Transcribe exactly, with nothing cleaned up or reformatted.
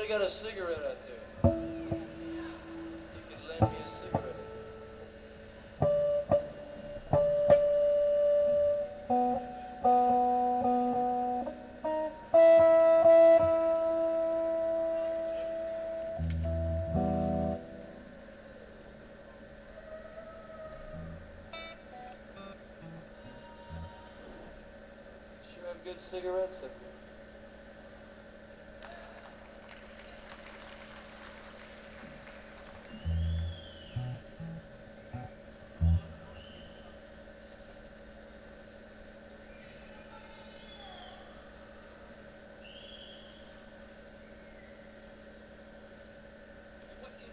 Anybody got a cigarette out there? You can lend me a cigarette. Sure have good cigarettes up here.